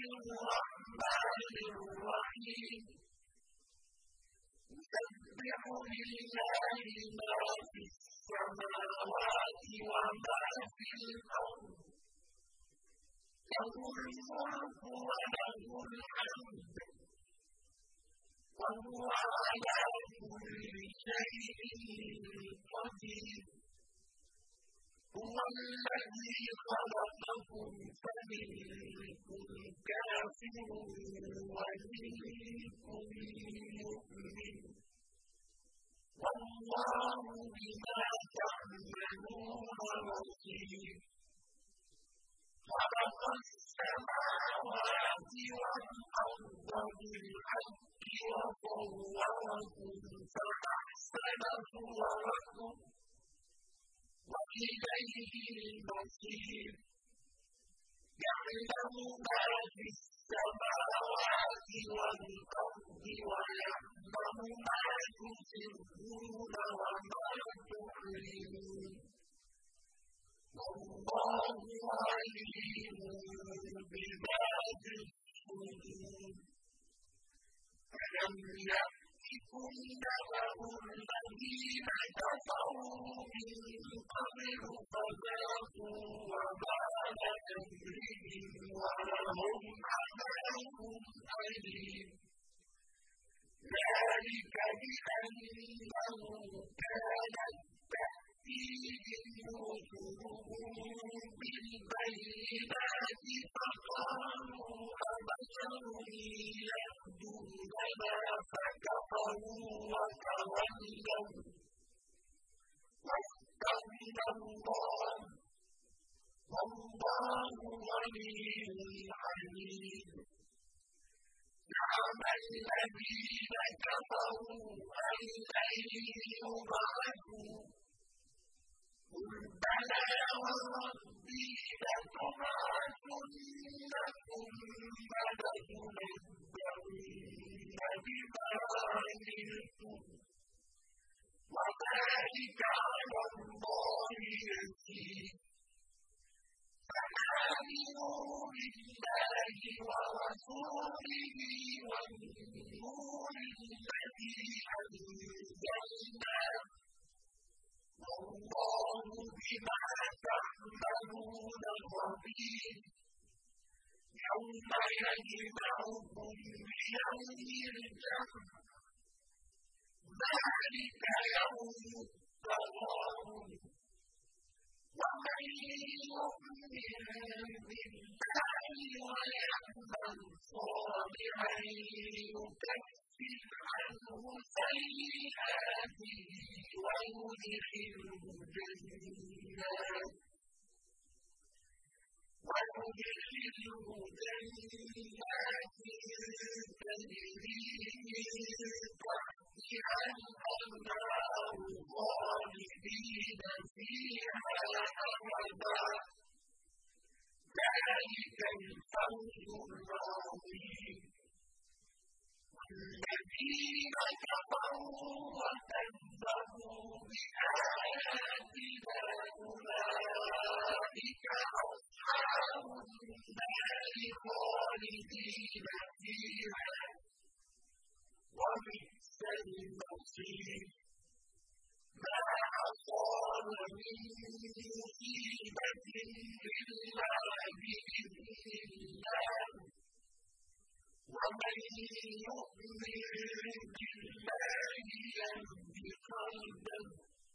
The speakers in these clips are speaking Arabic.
الرحمن الرحيم يسبح لله ما في السماوات وما في الأرض له الملك وله الحمد وهو على كل شيء قدير هو الذي خلقكم فمنكم كافر ومنكم مؤمن والله بما تعملون بصير خلق السماوات والأرض بالحق وصوركم فأحسن صوركم وإليه المصير يعلم ما في السماوات والأرض ويعلم ما تسرون وما تعلنون والله عليم بذات الصدور ألم يأتكم نبأ الذين كفروا من قبل فذاقوا وبال أمرهم ولهم عذاب أليم ذلك بأنه كانت تأتيهم رسلهم بالبينات فقالوا أبشر يهدوننا فكفروا وتولوا واستغنى الله والله غني حميد زعم الذين كفروا أن لن يبعثوا قل بلى وربي لتبعثن ثم لتنبؤن بما عملتم وذلك على الله يسير فآمنوا بالله ورسوله والنور الذي أنزلنا والله بما تعملون خبير يوم يجمعكم ليوم الجمع ذلك يوم التغابن ومن يؤمن بالله ويعمل صالحا يكفر عنه سيئاته ويدخله جنات تجري من تحتها الأنهار خالدين فيها أبدا ذلك الفوز العظيم الذين كفروا وكذبوا بآياتنا أولئك أصحاب النار خالدين فيها وبئس المصير ما أصاب من مصيبة إلا بإذن الله ومن يؤمن بالله يهد قلبه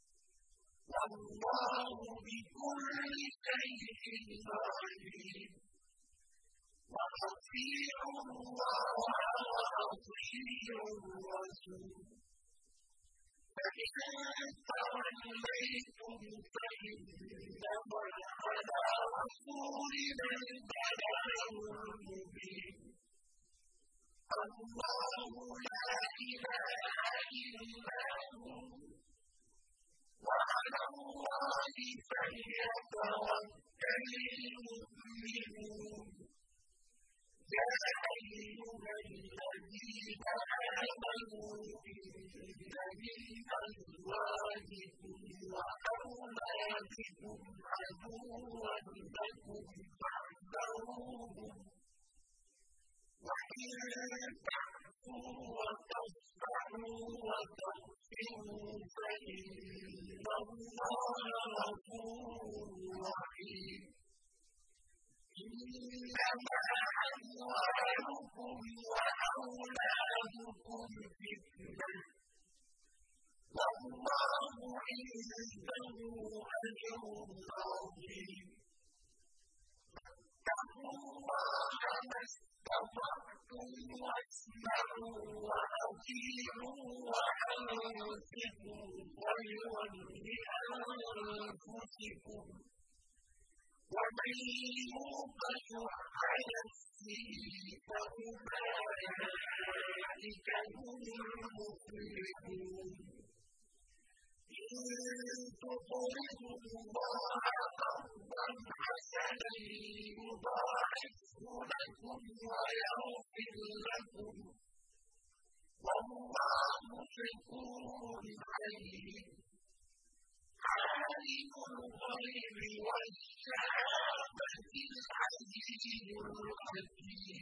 والله بكل شيء عليم وأطيعوا الله وأطيعوا الرسول فإن توليتم فإنما على رسولنا البلاغ المبين الله لا إله إلا هو وعلى الله فليتوكل المؤمنون يا أيها الذين آمنوا إن من أزواجكم وأولادكم عدوا لكم فاحذروهم تعفوا وتصفحوا وتغفروا فإن الله غفور رحيم إنما أموالكم وأولادكم فتنة والله عنده أجر عظيم فاتقوا الله ما استطعتم واسمعوا وأطيعوا وأنفقوا خيرا لأنفسكم ومن يوق شح نفسه فأولئك هم المفلحون إن تقرضوا الله قرضا حسنا يضاعفه لكم ويغفر لكم والله شكور حليم عالم الغيب والشهادة العزيز الحكيم